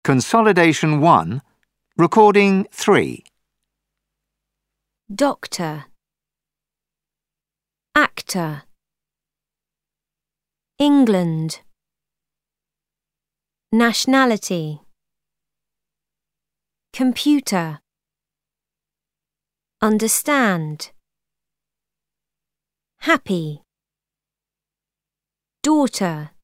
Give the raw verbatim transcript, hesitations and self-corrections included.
Consolidation one, Recording three. Doctor, actor, England, nationality, computer, understand, happy, daughter.